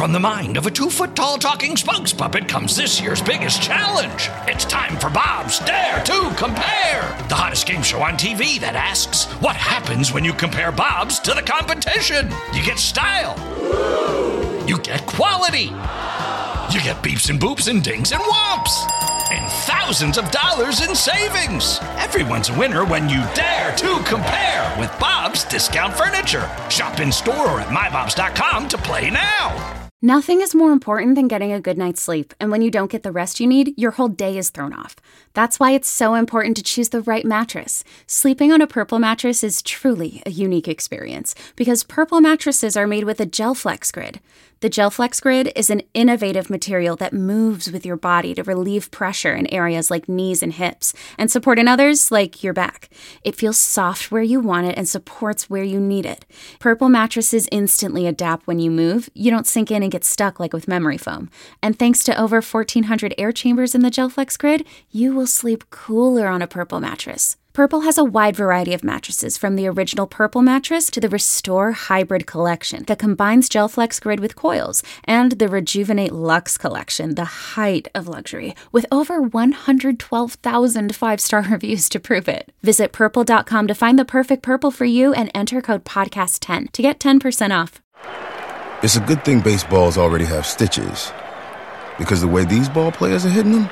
From the mind of a 2-foot-tall talking spokes puppet comes this year's biggest challenge. It's time for Bob's Dare to Compare, the hottest game show on TV that asks, what happens when you compare Bobs to the competition? You get style. You get quality. You get beeps and boops and dings and whomps. And thousands of dollars in savings. Everyone's a winner when you dare to compare with Bob's Discount Furniture. Shop in store or at mybobs.com to play now. Nothing is more important than getting a good night's sleep, and when you don't get the rest you need, your whole day is thrown off. That's why it's so important to choose the right mattress. Sleeping on a Purple mattress is truly a unique experience, because Purple mattresses are made with a GelFlex Grid. The GelFlex Grid is an innovative material that moves with your body to relieve pressure in areas like knees and hips, and support in others like your back. It feels soft where you want it and supports where you need it. Purple mattresses instantly adapt when you move. You don't sink in and get stuck like with memory foam. And thanks to over 1,400 air chambers in the GelFlex Grid, you will sleep cooler on a Purple mattress. Purple has a wide variety of mattresses, from the original Purple mattress to the Restore Hybrid collection that combines GelFlex Grid with coils, and the Rejuvenate Luxe collection, the height of luxury, with over 112,000 five-star reviews to prove it. Visit Purple.com to find the perfect Purple for you and enter code PODCAST10 to get 10% off. It's a good thing baseballs already have stitches, because the way these ball players are hitting them,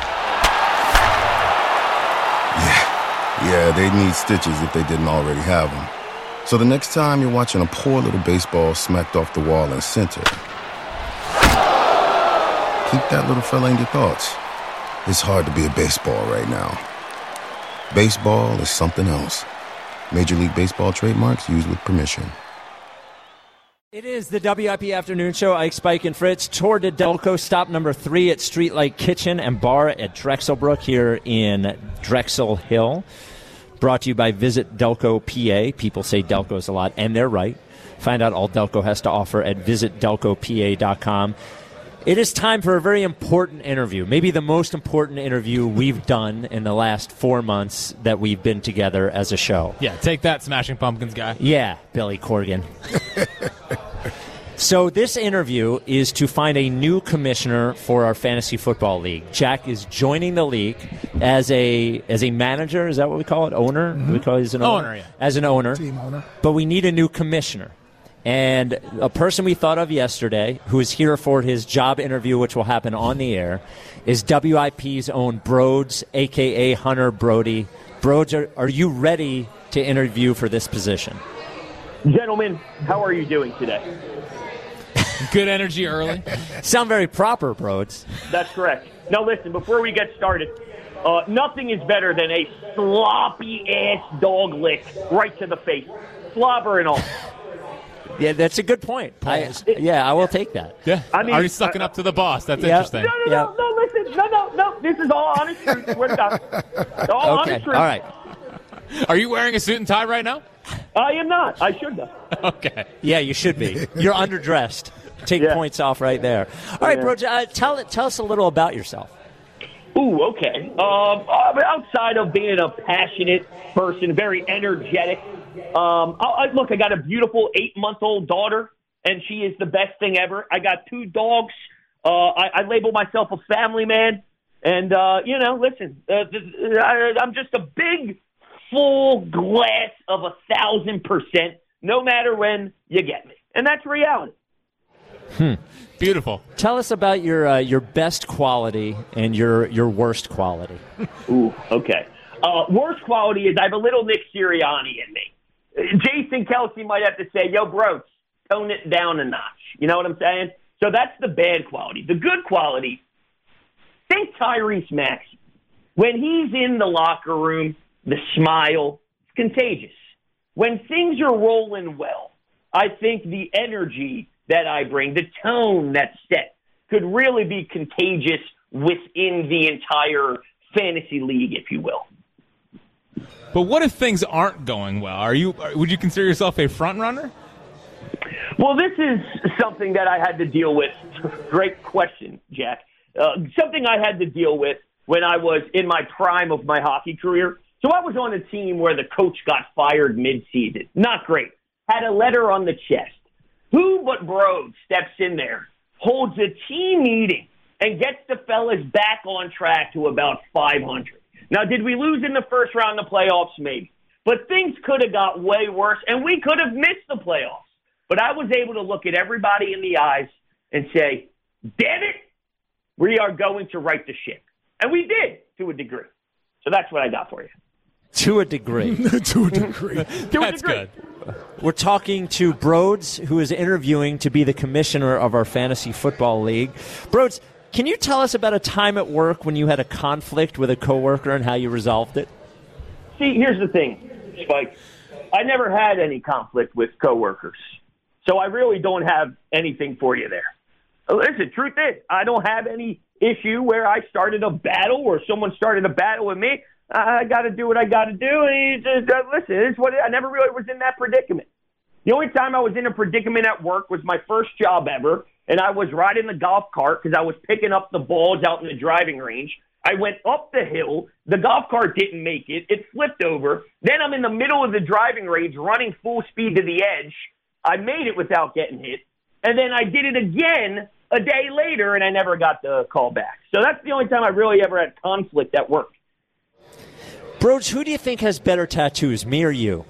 yeah, they need stitches if they didn't already have them. So the next time you're watching a poor little baseball smacked off the wall in center, keep that little fella in your thoughts. It's hard to be a baseball right now. Baseball is something else. Major League Baseball trademarks used with permission. It is the WIP Afternoon Show. Ike, Spike, and Fritz. Tour de Delco, stop number 3 at Streetlight Kitchen and Bar at Drexelbrook here in Drexel Hill. Brought to you by Visit Delco PA. People say Delco's a lot, and they're right. Find out all Delco has to offer at visitdelcopa.com. It is time for a very important interview, maybe the most important interview we've done in the last 4 months that we've been together as a show. Yeah, take that, Smashing Pumpkins guy. Yeah, Billy Corgan. So this interview is to find a new commissioner for our fantasy football league. Jack is joining the league as a manager. Is that what we call it? Owner? Mm-hmm. We call it as an owner? Yeah. As an owner. Team owner. But we need a new commissioner. And a person we thought of yesterday, who is here for his job interview, which will happen on the air, is WIP's own Broads, a.k.a. Hunter Brody. Broads, are you ready to interview for this position? Gentlemen, how are you doing today? Good energy early. Sound very proper, Broads. That's correct. Now listen, before we get started, nothing is better than a sloppy-ass dog lick right to the face. Slobber and all. Yeah, that's a good point. I will take that. Yeah, I mean, already sucking up to the boss. That's interesting. No, listen. No. This is all honest truth. Swear to God. All honest truth. All right. Are you wearing a suit and tie right now? I am not. I should, though. Okay. Yeah, you should be. You're underdressed. Take points off right there. All right, bro, tell us a little about yourself. Ooh, okay. Outside of being a passionate person, very energetic, look, I got a beautiful 8-month-old daughter, and she is the best thing ever. I got 2 dogs. I label myself a family man. And, listen, I'm just a big, full glass of 1,000%, no matter when you get me. And that's reality. Beautiful. Tell us about your best quality and your worst quality. Ooh, okay. Worst quality is I have a little Nick Sirianni in me. Jason Kelsey might have to say, yo, bro, tone it down a notch. You know what I'm saying? So that's the bad quality. The good quality, think Tyrese Maxey. When he's in the locker room, the smile, it's contagious. When things are rolling well, I think the energy that I bring, the tone that's set, could really be contagious within the entire fantasy league, if you will. But what if things aren't going well? Would you consider yourself a front runner? Well, this is something that I had to deal with. Great question, Jack. Something I had to deal with when I was in my prime of my hockey career. So I was on a team where the coach got fired mid-season. Not great. Had a letter on the chest. Who but Broad steps in there holds a team meeting and gets the fellas back on track to about 500. Now, did we lose in the first round of the playoffs? Maybe. But things could have got way worse, and we could have missed the playoffs. But I was able to look at everybody in the eyes and say, damn it, we are going to right the ship. And we did, to a degree. So that's what I got for you. To a degree. To a degree. That's good. We're talking to Broads, who is interviewing to be the commissioner of our fantasy football league. Broads, can you tell us about a time at work when you had a conflict with a coworker and how you resolved it? See, here's the thing, Spike. I never had any conflict with coworkers, so I really don't have anything for you there. Listen, truth is, I don't have any issue where I started a battle or someone started a battle with me. I got to do what I got to do, and listen, it's what I never really was in that predicament. The only time I was in a predicament at work was my first job ever, and I was riding the golf cart because I was picking up the balls out in the driving range. I went up the hill. The golf cart didn't make it. It flipped over. Then I'm in the middle of the driving range running full speed to the edge. I made it without getting hit. And then I did it again a day later, and I never got the call back. So that's the only time I really ever had conflict at work. Broads, who do you think has better tattoos, me or you?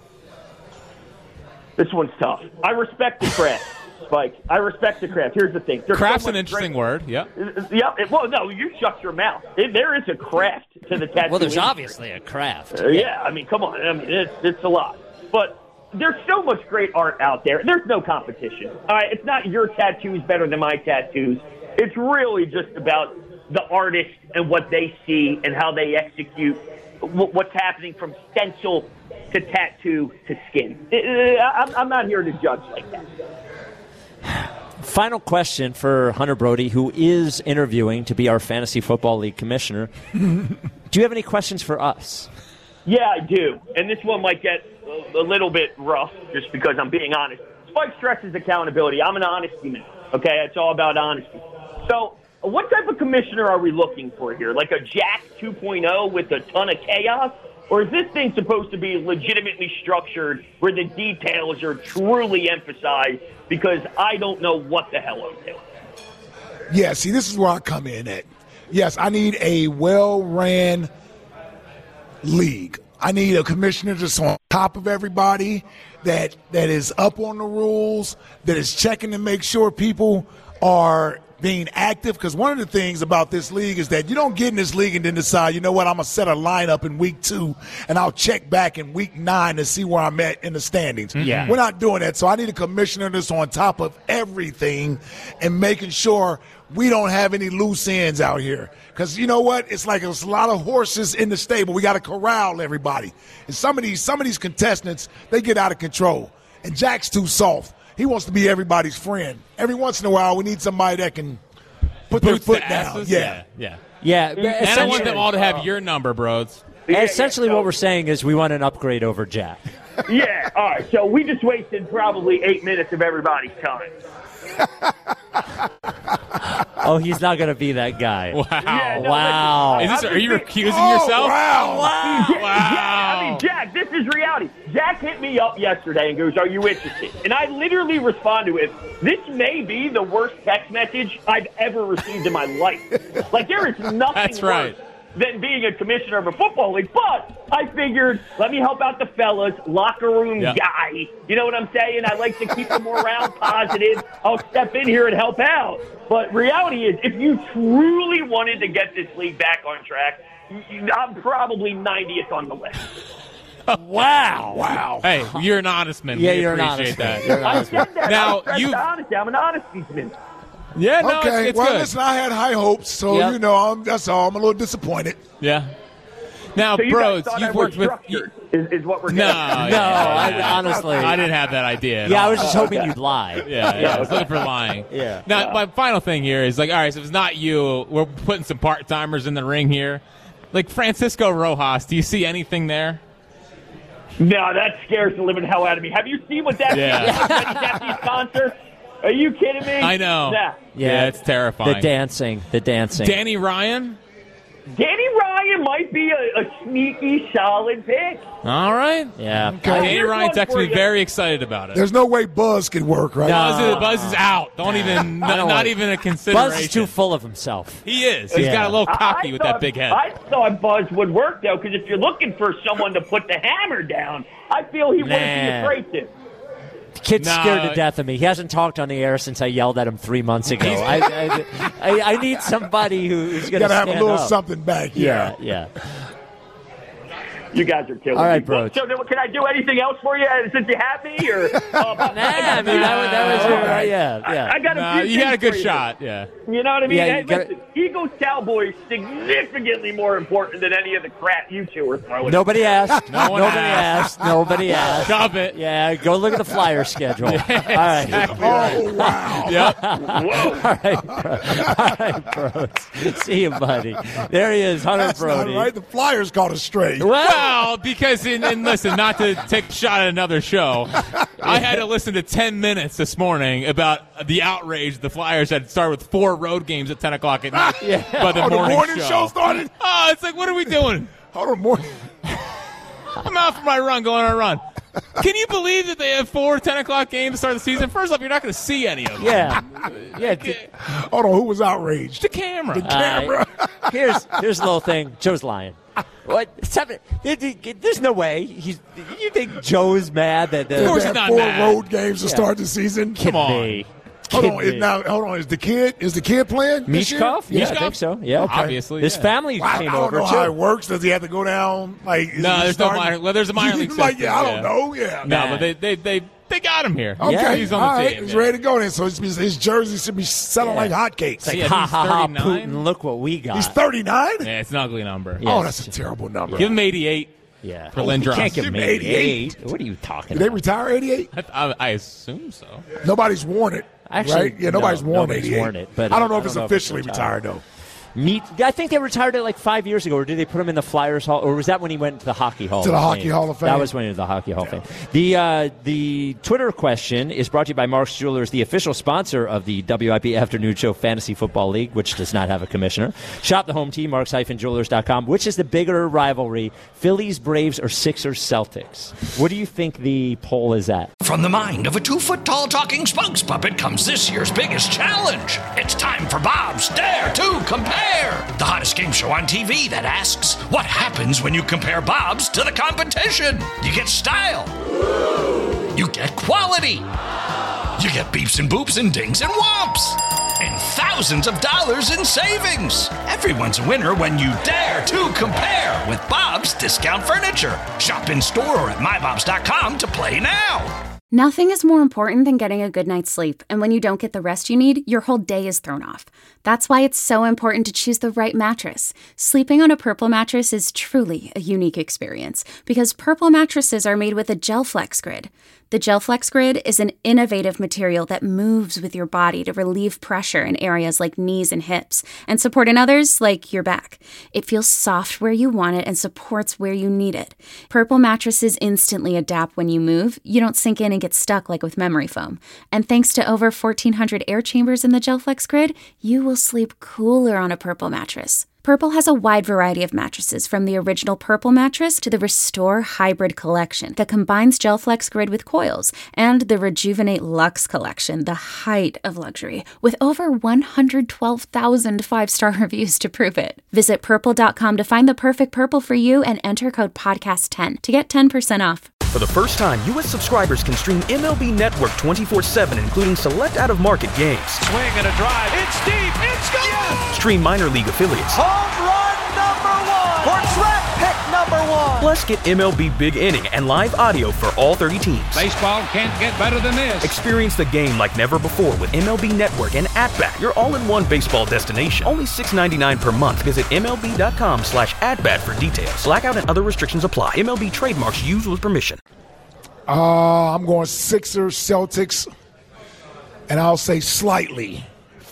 This one's tough. I respect the craft, Spike. I respect the craft. Here's the thing. Craft's an interesting word. Yeah. Yeah. Well, no, you shut your mouth. There is a craft to the tattoo. Well, there's industry. obviously a craft. Yeah, I mean, come on. I mean, it's a lot. But there's so much great art out there. There's no competition. All right, it's not your tattoos better than my tattoos. It's really just about the artist and what they see and how they execute what's happening from stencil to tattoo to skin. I'm not here to judge like that. Final question for Hunter Brody, who is interviewing to be our Fantasy Football League commissioner. Do you have any questions for us? Yeah, I do. And this one might get a little bit rough just because I'm being honest. Spike stresses accountability. I'm an honesty man. Okay, it's all about honesty. So what type of commissioner are we looking for here? Like a Jack 2.0 with a ton of chaos? Or is this thing supposed to be legitimately structured where the details are truly emphasized because I don't know what the hell I'm doing? Yeah, see, this is where I come in at. Yes, I need a well-ran league. I need a commissioner that's on top of everybody, that is up on the rules, that is checking to make sure people are being active, because one of the things about this league is that you don't get in this league and then decide, you know what, I'm going to set a lineup in week 2 and I'll check back in week 9 to see where I'm at in the standings. Yeah. We're not doing that. So I need a commissioner that's on top of everything and making sure we don't have any loose ends out here. Because you know what? It's like there's a lot of horses in the stable. We got to corral everybody. And some of these contestants, they get out of control. And Jack's too soft. He wants to be everybody's friend. Every once in a while, we need somebody that can put their foot down. Yeah. And I want them all to have your number, Broads. Essentially what we're saying is we want an upgrade over Jack. Yeah, all right. So we just wasted probably 8 minutes of everybody's time. Oh, he's not going to be that guy. Wow. Yeah, no, Wow. Are you recusing yourself? Wow. Yeah, I mean, Jack, this is reality. Jack hit me up yesterday and goes, "Are you interested?" And I literally responded with, "This may be the worst text message I've ever received in my life." Like, there is nothing That's right. worse than being a commissioner of a football league. But I figured, let me help out the fellas, locker room guy. You know what I'm saying? I like to keep the morale positive. I'll step in here and help out. But reality is, if you truly wanted to get this league back on track, I'm probably 90th on the list. Wow. Hey, you're an honest man. Yeah, We you're an appreciate honest that. man. You're an I honest man. said that. Now, I'm an honesty man. Yeah, no, Okay, it's well, good. listen, I had high hopes, so, Yep. you know, that's all. I'm a little disappointed. Yeah. Now, So you Broads, guys thought you've I worked was with. structured, is what we're No, getting at. Honestly. I didn't have that idea. at Yeah, I all. was just hoping you'd lie. Yeah, I was looking for lying. Yeah. Now, my final thing here is, like, all right, so if it's not you, we're putting some part-timers in the ring here. Like, Francisco Rojas, do you see anything there? No, that scares the living hell out of me. Have you seen what that at these concerts? Are you kidding me? I know. Yeah. Yeah, it's terrifying. The dancing. Danny Ryan? Danny Ryan might be a sneaky, solid pick. All right. Yeah. Danny Ryan texted me very excited about it. There's no way Buzz could work, right? Buzz is out. Not even a consideration. Buzz is too full of himself. He is. He's got a little cocky with that big head. I thought Buzz would work, though, because if you're looking for someone to put the hammer down, I feel he wouldn't be afraid to. The kid's scared to death of me. He hasn't talked on the air since I yelled at him 3 months ago. I need somebody who's going to stand up. Got to have a little something back. Yeah. You guys are killing me. All right, me. bro. So can I do anything else for you since you're happy? Or that was yeah. I got a few. You had a good shot. Yeah. You know what I mean? Yeah, hey, listen, Eagles Cowboys significantly more important than any of the crap you two are throwing. Nobody asked. Nobody asked. Stop it. Yeah, go look at the Flyer schedule. All right. Exactly. Oh, wow. Yep. All right, bros. See you, buddy. There he is, Hunter That's Brody. not right. The Flyers called us straight. Well, because and listen, not to take a shot at another show, I had to listen to 10 minutes this morning about the outrage the Flyers had started with 4 road games at 10 o'clock at night. By the morning show started? Oh, it's like, what are we doing? Hold on, morning. I'm out for my run, going on a run. Can you believe that they have 4 10 o'clock games to start the season? First off, you're not going to see any of them. Yeah. Hold on, who was outraged? The camera. Here's a little thing. Joe's lying. What? There's no way. You think Joe's mad that of course he's not 4 mad. road games to start the season? Come on. Hold on. Is the kid playing? Michkov? Yeah, I think so. Yeah, okay. Obviously. His family came I over don't know too. how it works. Does he have to go down? There's no minor. Well, there's a minor league system. I don't know. Yeah. No, but they got him here. Okay, yeah, he's on the team. He's ready to go then. So his jersey should be selling like hotcakes. Like, ha, Putin, look what we got. He's 39? Yeah, it's an ugly number. Yes. Oh, that's a terrible number. Give him 88. Yeah. For Lindros. You can't give him 88. What are you talking about? Did they retire 88? I assume so. Nobody's worn it. Actually, right? Yeah, nobody's worn 88. Worn it, but I don't know if it's officially retired, though. I think they retired it like 5 years ago, or did they put him in the Flyers Hall, or was that when he went to the Hockey Hall of Fame? To the Hockey Hall of Fame. That was when he was the Hockey Hall of Fame. The Twitter question is brought to you by Mark's Jewelers, the official sponsor of the WIP Afternoon Show Fantasy Football League, which does not have a commissioner. Shop the home team, marks-jewelers.com. Which is the bigger rivalry, Phillies, Braves, or Sixers, Celtics? What do you think the poll is at? From the mind of a 2-foot-tall talking spokes puppet comes this year's biggest challenge. It's time for Bob's Dare to Compare, the hottest game show on TV that asks, what happens when you compare Bob's to the competition? You get style. You get quality. You get beeps and boops and dings and whomps. And thousands of dollars in savings. Everyone's a winner when you dare to compare with Bob's Discount Furniture. Shop in store or at mybobs.com to play now. Nothing is more important than getting a good night's sleep, and when you don't get the rest you need, your whole day is thrown off. That's why it's so important to choose the right mattress. Sleeping on a Purple mattress is truly a unique experience, because Purple mattresses are made with a GelFlex Grid. The GelFlex Grid is an innovative material that moves with your body to relieve pressure in areas like knees and hips, and support in others like your back. It feels soft where you want it and supports where you need it. Purple mattresses instantly adapt when you move. You don't sink in and get stuck like with memory foam. And thanks to over 1,400 air chambers in the GelFlex Grid, you will sleep cooler on a Purple mattress. Purple has a wide variety of mattresses, from the original Purple mattress to the Restore Hybrid collection that combines GelFlex Grid with coils, and the Rejuvenate Luxe collection, the height of luxury, with over 112,000 five-star reviews to prove it. Visit purple.com to find the perfect Purple for you and enter code podcast10 to get 10% off. For the first time, U.S. subscribers can stream MLB Network 24/7, including select out-of-market games. Swing and a drive. It's deep. It's gone. Yes! Stream minor league affiliates. Home run number 1 for draft pick number 1. Plus, get MLB Big Inning and live audio for all 30 teams. Baseball can't get better than this. Experience the game like never before with MLB Network and At-Bat, your all-in-one baseball destination. Only $6.99 per month. Visit MLB.com/AtBat for details. Blackout and other restrictions apply. MLB trademarks used with permission. I'm going Sixers, Celtics, and I'll say slightly,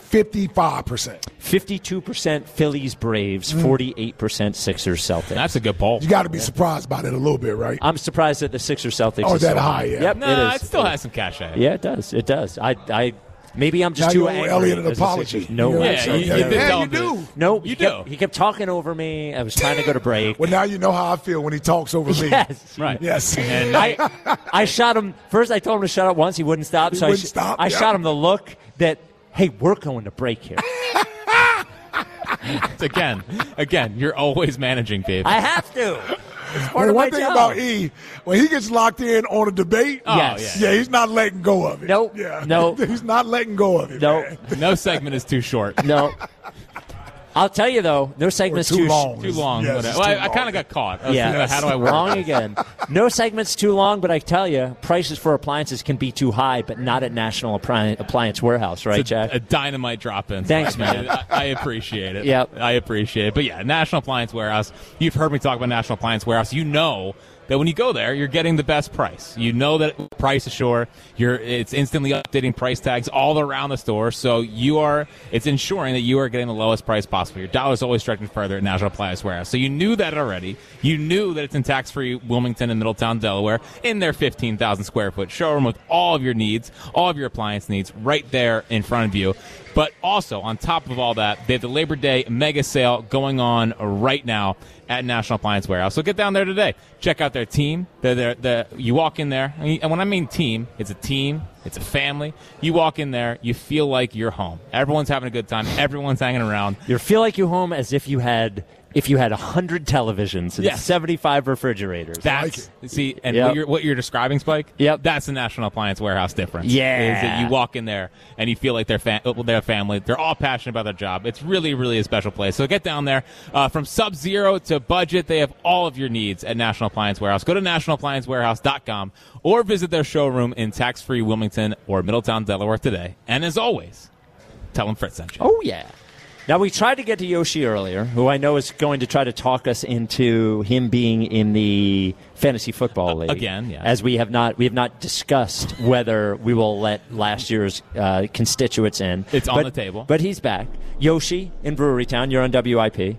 55%. 52% Phillies, Braves, 48% Sixers, Celtics. That's a good poll. You got to be surprised by that a little bit, right? I'm surprised that the Sixers, Celtics is is that so high, yeah. Yep, No, it still has some cachet. Yeah, it does. It does. I Maybe I'm just now too you owe angry. Elliott an as a apology. Sixers. No, You you do. No, you do. He kept talking over me. I was trying to go to break. Well, now you know how I feel when he talks over me. Yes, Right. Yes. And I shot him first. I told him to shut up once. He wouldn't stop. He So wouldn't stop, I yeah. shot him the look that, hey, we're going to break here. again, you're always managing, babe. I have to. It's part Well, of my one thing job. about E, when he gets locked in on a debate, Yes. yeah, he's not letting go of it. Nope. Yeah. No. He's not letting go of it. No. man. No segment is too short. No. I'll tell you, though, no segment's Or too long. Too long. Yes, whatever. it's Well, too I kind long. of got caught. I was Yeah. thinking about how do I work? Wrong again. No segment's too long, but I tell you, prices for appliances can be too high, but not at National Appliance Warehouse, right, It's Jack? a dynamite drop-in. Thanks, man. I appreciate it. Yep. I appreciate it. But yeah, National Appliance Warehouse. You've heard me talk about National Appliance Warehouse. You know that when you go there, you're getting the best price. You know that price is sure. It's instantly updating price tags all around the store, so it's ensuring that you are getting the lowest price possible. Your dollar's always stretching further at National Appliance Warehouse. So you knew that already. You knew that it's in tax-free Wilmington and Middletown, Delaware, in their 15,000 square foot showroom with all of your needs, all of your appliance needs, right there in front of you. But also, on top of all that, they have the Labor Day mega sale going on right now at National Appliance Warehouse. So get down there today. Check out their team. You walk in there, and when I mean team, it's a family. You walk in there, you feel like you're home. Everyone's having a good time. Everyone's hanging around. You feel like you're home as if you had 100 televisions and 75 refrigerators. What you're describing, Spike. Yep. That's the National Appliance Warehouse difference. Yeah. Is that you walk in there and you feel like they're family. They're all passionate about their job. It's really, really a special place. So get down there. From sub-zero to budget, they have all of your needs at National Appliance Warehouse. Go to nationalappliancewarehouse.com or visit their showroom in tax-free Wilmington or Middletown, Delaware today. And as always, tell them Fritz sent you. Oh, yeah. Now, we tried to get to Yoshi earlier, who I know is going to try to talk us into him being in the fantasy football league. Again, yeah. As we have not discussed whether we will let last year's constituents in. It's on the table. But he's back. Yoshi in Brewery Town, you're on WIP.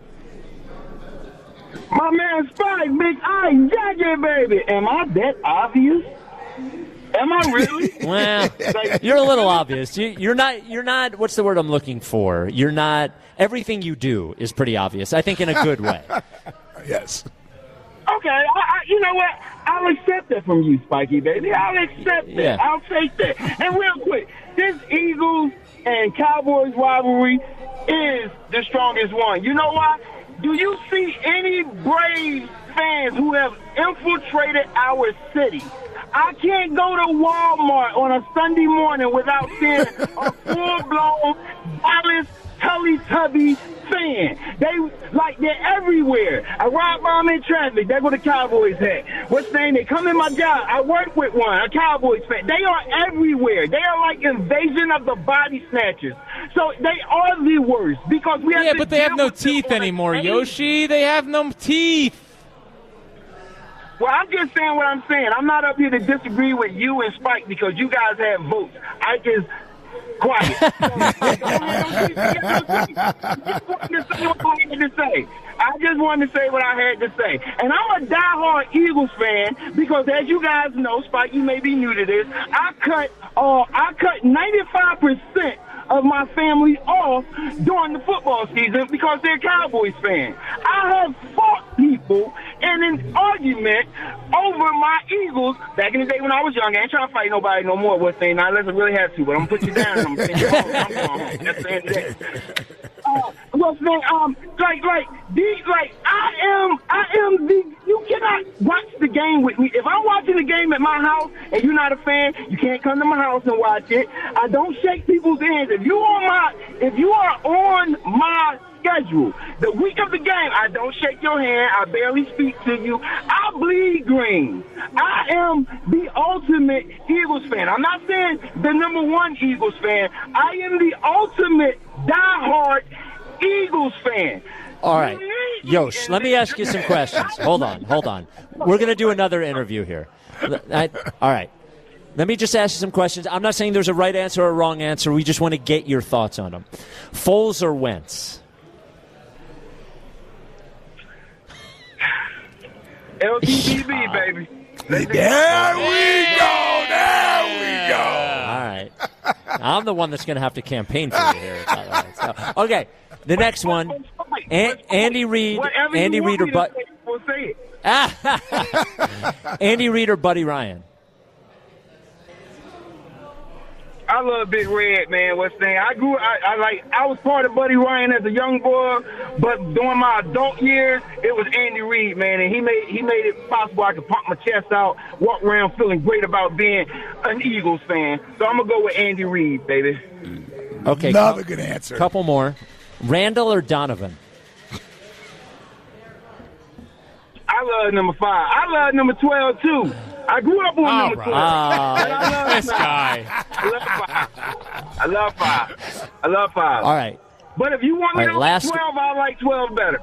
My man Spike, Big Eye, Jackie, baby. Am I that obvious? Am I really? Well, you're a little obvious. You're not, what's the word I'm looking for? You're not, everything you do is pretty obvious, I think in a good way. Yes. Okay, you know what? I'll accept that from you, Spikey, baby. I'll accept that. Yeah. I'll take that. And real quick, this Eagles and Cowboys rivalry is the strongest one. You know why? Do you see any Braves fans who have infiltrated our city? I can't go to Walmart on a Sunday morning without seeing a full-blown Dallas Teletubby fan. They're everywhere. I ride by them in traffic. There go the Cowboys hat. What's the name? They come in my job. I work with one, a Cowboys fan. They are everywhere. They are like invasion of the body snatchers. So they are the worst because we have Yeah, to but they have deal no with them teeth on a anymore, daily- Yoshi. They have no teeth. Well, I'm just saying what I'm saying. I'm not up here to disagree with you and Spike because you guys have votes. I just quiet. I just wanted to say what I had to say. And I'm a diehard Eagles fan because, as you guys know, Spike, you may be new to this, I cut 95% of my family off during the football season because they're Cowboys fans. I have fought people in an argument over my Eagles back in the day when I was young. I ain't trying to fight nobody no more. What's saying? Not unless I really have to, but I'm gonna put you down and I'm gonna send you home. I'm going home. That's the end of that. I am the. You cannot watch the game with me. If I'm watching the game at my house and you're not a fan, you can't come to my house and watch it. I don't shake people's hands. If you are on my schedule, the week of the game, I don't shake your hand. I barely speak to you. I bleed green. I am the ultimate Eagles fan. I'm not saying the number one Eagles fan. I am the ultimate diehard Eagles fan. All right. Yosh, let me ask you some questions. Hold on. We're going to do another interview here. All right. Let me just ask you some questions. I'm not saying there's a right answer or a wrong answer. We just want to get your thoughts on them. Foles or Wentz? LTTB, baby. There we go. All right. I'm the one that's going to have to campaign for you here. So, okay, the next one, Andy Reid. Andy Reid or Andy Reid or Buddy Ryan? I love Big Red, man. What's the name? I was part of Buddy Ryan as a young boy, but during my adult years, it was Andy Reid, man, and he made it possible I could pump my chest out, walk around feeling great about being an Eagles fan. So I'm gonna go with Andy Reid, baby. Okay, another good answer. Couple more. Randall or Donovan? I love number 5. I love number 12 too. I grew up on number 12. This guy. I love 5. All right. But if you want me to like 12, I like 12 better.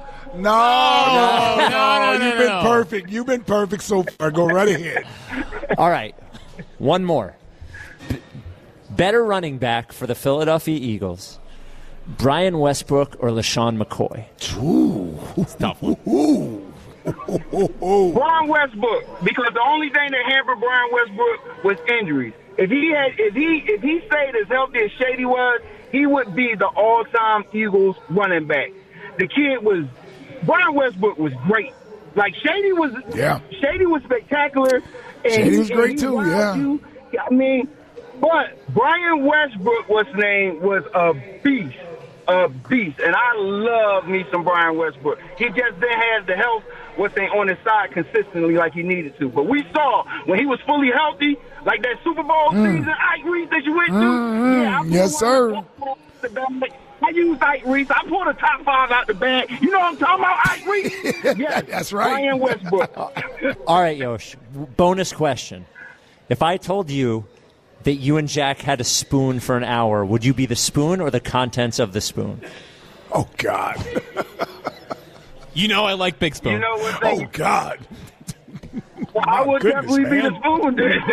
No. You've been perfect. You've been perfect so far. Go right ahead. All right. One more. Better running back for the Philadelphia Eagles, Brian Westbrook or LaShawn McCoy? Ooh. It's a tough one. Ooh. Brian Westbrook, because the only thing that hampered Brian Westbrook was injuries. If he stayed as healthy as Shady was, he would be the all-time Eagles running back. Brian Westbrook was great. Like Shady was spectacular. And Shady was great too, yeah. But Brian Westbrook, was a beast. And I love me some Brian Westbrook. He just didn't have the health on his side consistently like he needed to. But we saw when he was fully healthy, like that Super Bowl season, Ike Reese that you went to. Yes, sir. I used Ike Reese. I pulled a top 5 out the bag. You know what I'm talking about, Ike Reese? Yes, that's right. Brian Westbrook. All right, Yosh. Bonus question. If I told you that you and Jack had a spoon for an hour, would you be the spoon or the contents of the spoon? Oh, God. You know I like Big Spoon. You know what Oh, God. Well, I would definitely be the spoon.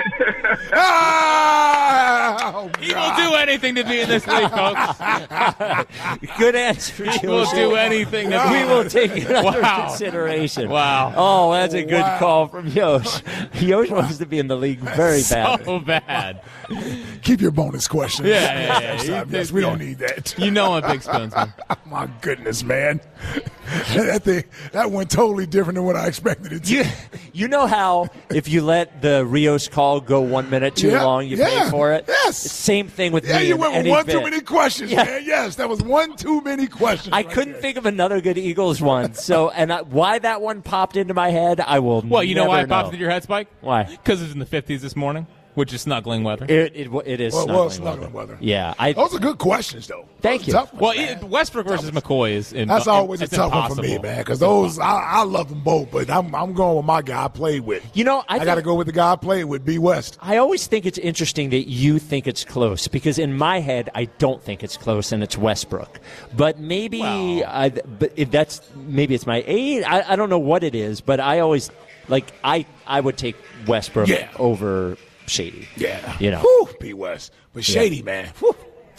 He will do anything to be in this league, folks. Good answer. He will do anything to be. We will take it under consideration. Wow. Oh, that's a good call from Yosh. Yosh wants to be in the league very bad. So bad. Keep your bonus questions. Yeah. Yes, we don't need that. You know I'm Big Spoons, man. My goodness, man. That went totally different than what I expected it to. You know how if you let the Rios call go 1 minute too long, you pay for it? Yes. Same thing with me. Yeah, you went with one too bit. many questions, man. Yes, that was one too many questions. I couldn't think of another good Eagles one. So, why that one popped into my head, I will Well, you know why it popped know. into your head, Spike? Why? Because it's in the 50s this morning, which is snuggling weather. It is snuggling weather. Yeah. Those are good questions, though. Thank you. Tough ones, Well, Westbrook versus McCoy is that's always a tough impossible. one for me, man, because those, I love them both, but I'm going with my guy I played with. You know, I got to go with the guy I played with, B. West. I always think it's interesting that you think it's close because in my head, I don't think it's close and it's Westbrook. But maybe, maybe it's my age. I don't know what it is, but I always, I would take Westbrook over Shady. Yeah. You know. Whew, B. West. But Shady, man. Whew.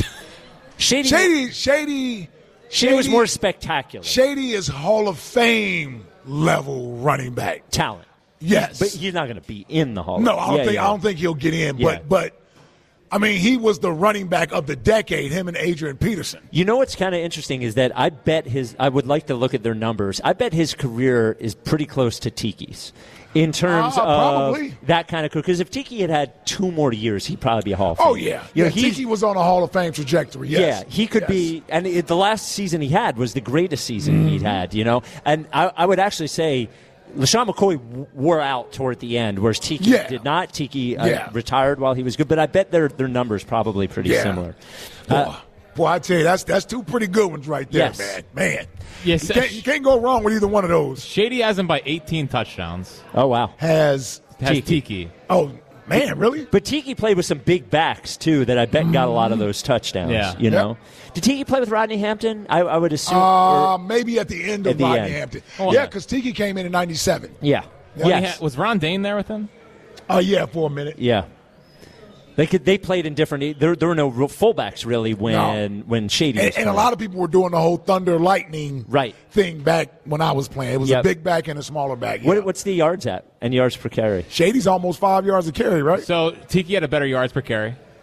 Shady was more spectacular. Shady is Hall of Fame level running back. Talent. Yes. But he's not going to be in the Hall of No, Fame. I don't think he'll get in. Yeah. But I mean, he was the running back of the decade, him and Adrian Peterson. You know what's kind of interesting is that I would like to look at their numbers. I bet his career is pretty close to Tiki's in terms of that kind of career. Because if Tiki had 2 more years, he'd probably be a Hall of Fame. Oh, yeah. Tiki was on a Hall of Fame trajectory, yes. Yeah, he could be. And the last season he had was the greatest season he'd had, you know. And I would actually say LaShawn McCoy wore out toward the end, whereas Tiki did not. Tiki retired while he was good. But I bet their numbers probably pretty similar. Boy, I tell you, that's 2 pretty good ones right there, man. Yes, you can't go wrong with either one of those. Shady has him by 18 touchdowns. Oh, wow. Has Tiki. Oh, man, really? But Tiki played with some big backs, too, that I bet got a lot of those touchdowns, you know? Did Tiki play with Rodney Hampton? I would assume. Maybe at the end of Rodney Hampton. Because Tiki came in 97. Yeah. Was Ron Dane there with him? Yeah, for a minute. Yeah. They played in different. There were no real fullbacks really when Shady was and a lot of people were doing the whole Thunder Lightning thing back when I was playing. It was a big back and a smaller back. What's the yards at and yards per carry? Shady's almost 5 yards a carry, right? So Tiki had a better yards per carry.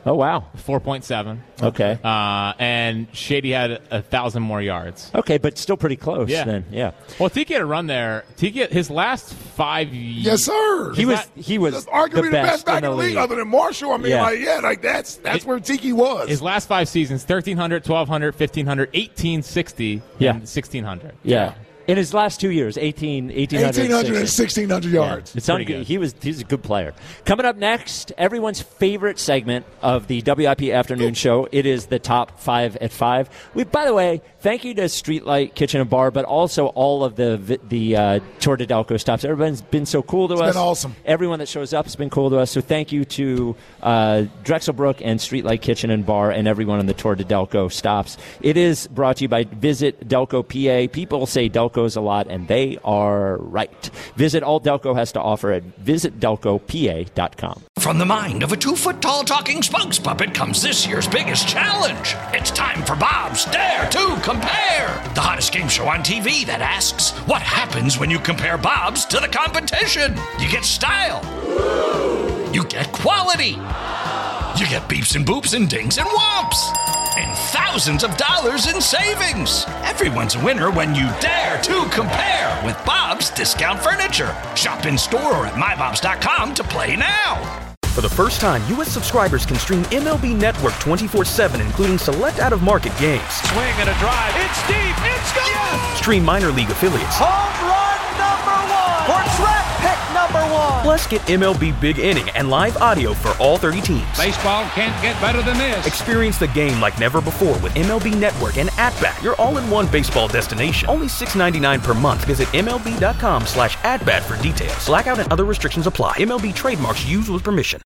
Oh, wow. 4.7. Okay. And Shady had 1,000 more yards. Okay, but still pretty close then. Yeah. Well, Tiki had a run there. Tiki, his last 5 years. Yes, sir. He was arguably the best back in in the league other than Marshall. I mean, that's where Tiki was. His last 5 seasons, 1,300, 1,200, 1,500, 1,860, and 1,600. Yeah. In his last 2 years, 1,800 and 1,600 yards. It's good. He's a good player. Coming up next, everyone's favorite segment of the WIP Afternoon Show. It is the Top 5 at 5. By the way, thank you to Streetlight Kitchen and Bar, but also all of the Tour de Delco stops. Everyone's been so cool to us. It's been awesome. Everyone that shows up has been cool to us. So thank you to Drexel Brook and Streetlight Kitchen and Bar and everyone on the Tour de Delco stops. It is brought to you by Visit Delco PA. People say Delco's a lot, and they are right. Visit all Delco has to offer at visitdelcopa.com. From the mind of a 2-foot-tall talking spokes puppet comes this year's biggest challenge. It's time for Bob's Dare to Compare, the hottest game show on TV that asks, what happens when you compare Bob's to the competition? You get style. You get quality. You get beeps and boops and dings and whomps. And thousands of dollars in savings. Everyone's a winner when you dare to compare with Bob's Discount Furniture. Shop in store or at mybobs.com to play now. For the first time, U.S. subscribers can stream MLB Network 24/7, including select out-of-market games. Swing and a drive. It's deep. It's gone. Yes! Stream minor league affiliates. Home run number 1 for draft pick number 1. Plus, get MLB Big Inning and live audio for all 30 teams. Baseball can't get better than this. Experience the game like never before with MLB Network and At-Bat, your all-in-one baseball destination. Only $6.99 per month. Visit MLB.com/AtBat for details. Blackout and other restrictions apply. MLB trademarks used with permission.